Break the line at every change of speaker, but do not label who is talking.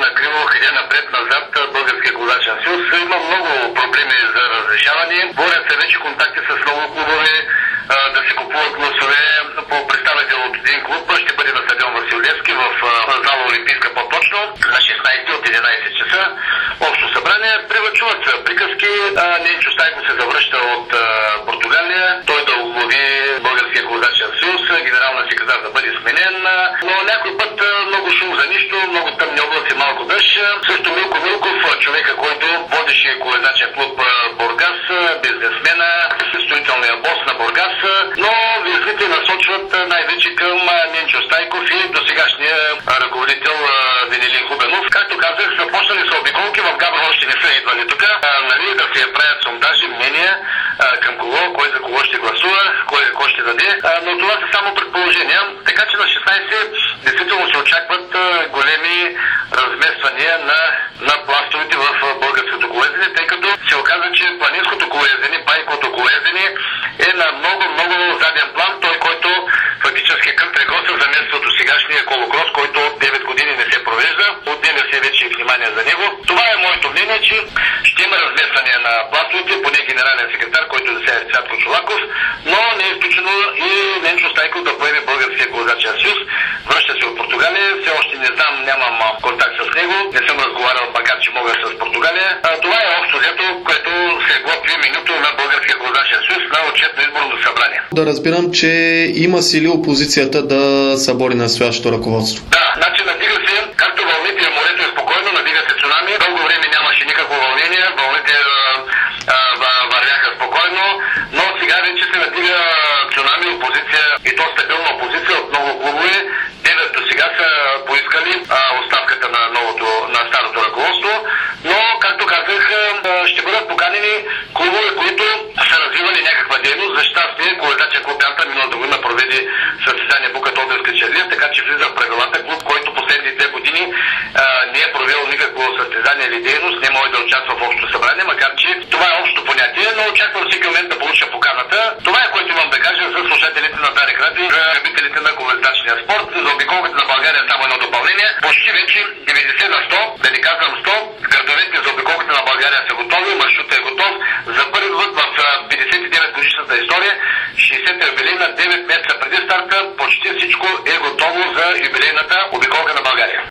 криво, къде напред-назад Българския козачен съюз. Има много проблеми за разрешаване. Борят се вече контакти с много клубове, да се купуват гласове по представител от един клуб. Ще бъде на стадион Васил Левски в зала Олимпийска по-точно на 16 от 11 часа. Общо събрание. Превъчуват се приказки. Ненчо Стайков се завръща от Португалия. Той да оглави Българския козачен съюз. Генералният секретар да бъде сменен. Но някой път много шум за нищо, много тъмни облаци, малко дъжд. Също Милко Милков, човека, който водеше козачен клуб Бургас, бизнесмена, строителния бос на Бургас, но визите насочват най-вече към Ненчо Стайков и досегашния ръководител Венелин Хубенов. Както казах, започнали са обиколки, в Габрово още не са идвали тук, да се правят сондажи, мнения към кого, кой за кого ще гласува, кой какво ще даде, но това са само предположения. Така че на 16 действително се очакват големи размествания на пластовете в българското колоездене, тъй като се оказа, че планинското колоездене, байковото колоездене е на много заден план, той, който фактически към Трегоса замества до сегашния колокрос, който от 9 години не се провежда. Отделя се вече и внимание за него. Това е моето мнение, че ще има разместване на пластовете, поне генерален секретар, който да се е Цятко Чолаков, но не е изключено и Ненчо Стайков да поеме Българския козачен съюз. Връща се от Португалия, все още не знам, нямам контакт с него, не съм разговарял, макар че мога с Португалия. Това е общо взето, което се готви минуто на Българския козачен съюз на отчетно изборно събрание.
Да разбирам, че има сили опозицията да събори настоящото ръководство.
Да, значи надига се, както вълните, морето е спокойно, надига се цунами, дълго време нямаше никакво вълнение, вълните вървяха спокойно, но сега вече се надига цунами, опозиция и то стабилна опозиция от много клубове. 9 до сега са поискали оставката на старото ръководство, но, както казах, ще бъдат поканени клубове, които са развивали някаква дейност. За щастие, колоездачен клуб Янта миналата година проведе състезание Букат Одерска Черлия, така че влиза в правилата. Клуб, който последните 2 години не е провел никакво състезание или дейност, не може да участва в общото събрание, макар че това е общо понятие, но очаквам всеки момент да получа поканата. Това е, което имам да кажа за слушателите на Дарик Радио, за любителите на колоездачния спорт. За обиколката на България само едно допълнение. Почти вече 90 на 100, да не казвам 100, градовете за обиколката на България са готови, маршрутът е готов. За първи път в 59 годишната история, 60-та юбилейна, 9 месеца преди старта, почти всичко е готово за юбилейната обиколка на България.